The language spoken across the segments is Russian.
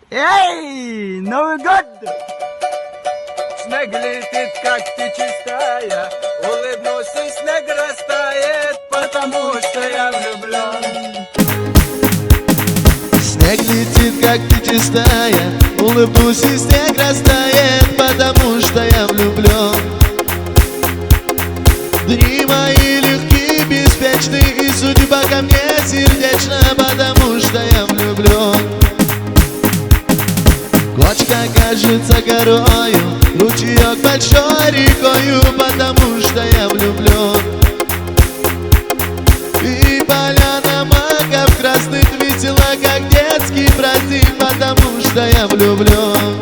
Эй, Новый год! Снег летит, как ты чистая, улыбнусь, и снег растает, потому что я влюблен. Снег летит, как ты чистая, улыбнусь, и снег растает, потому что я влюблен. Дни мои легкие, беспечны, и судьба ко мне сердечна, потому что я влюблен. Кочка кажется горою, ручеек большой рекою, потому что я влюблен. И поляна маков красных весела, как детский праздник, потому что я влюблен.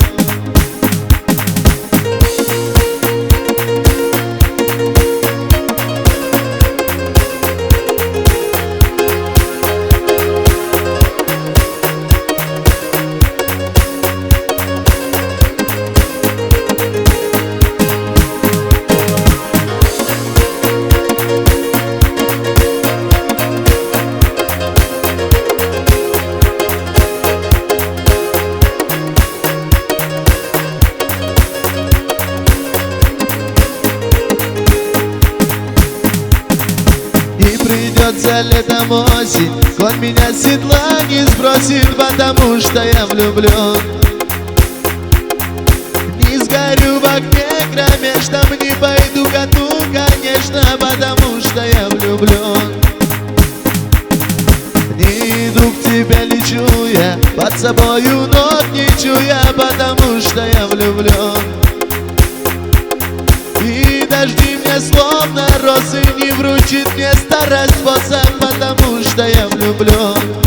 Придется летом осень, конь меня с седла не сбросит, потому что я влюблен. Не сгорю в огне кромешном, не пойду ко дну, конечно, потому что я влюблен. Не иду к тебе, лечу я, под собою ног не чуя, потому что я влюблен. И дожди мне словно росы, не вручит мне старость способ, потому что я влюблен.